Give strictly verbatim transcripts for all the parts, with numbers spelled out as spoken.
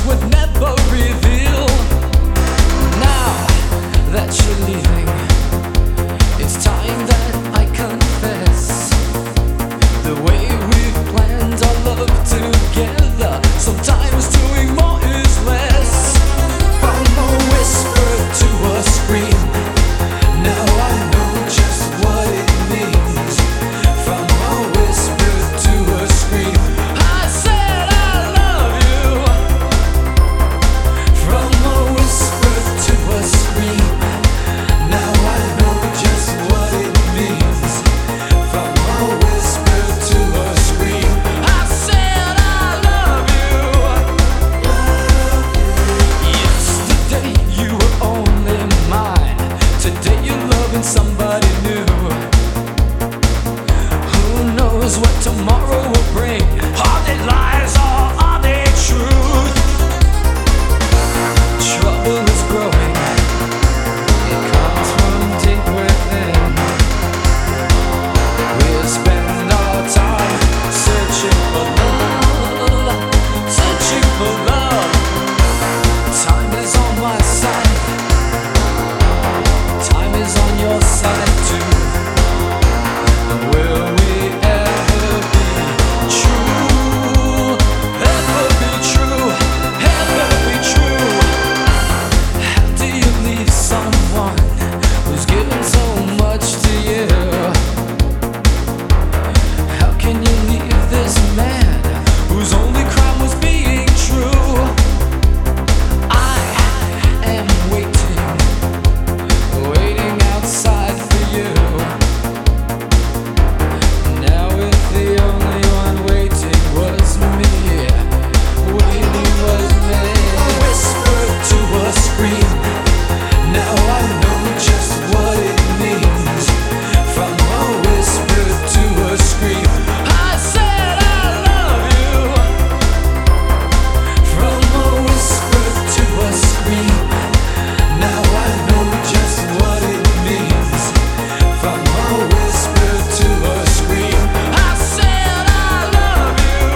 would never reveal. Now that you're leaving, it's time that I confess. The way we've planned our love together, sometimes doing more is less. From a whisper to a scream, now I know just what it means. From a whisper to a scream, I said I love you. From a whisper to a scream, now I know just what it means. From a whisper to a scream, I said I love you. Yesterday you were only mine, today you're loving somebody new. Who knows what tomorrow will bring? Are they lies or are they truth? Trouble is growing, it comes from deep within. We'll spend our time searching for love, searching for love. Time is on my side, time is on your side too. Will we ever be true? Ever be true? Ever be true? How do you leave someone who's given so much to you? How can you leave this man whose only crime was being true? I am waiting, waiting outside for you. Now if the only one waiting was me, waiting was me. Whisper to a scream, now I know just what it means. From a whisper to a scream, I said I love you. From a whisper to a scream, now I know just what it means. From a whisper to a scream, I said I love you.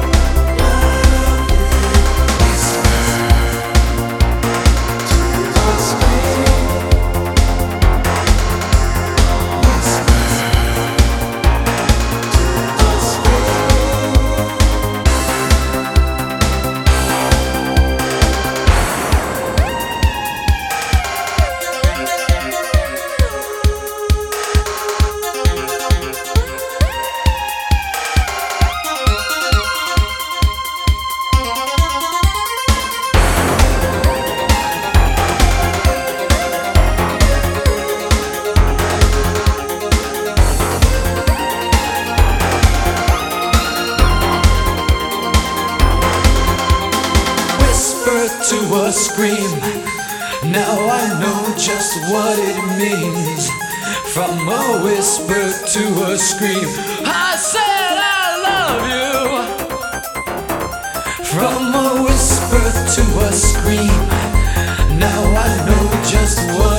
Whisper to a scream, now I know just what it means. From a whisper to a scream, I said I love you. From a whisper to a scream, now I know just what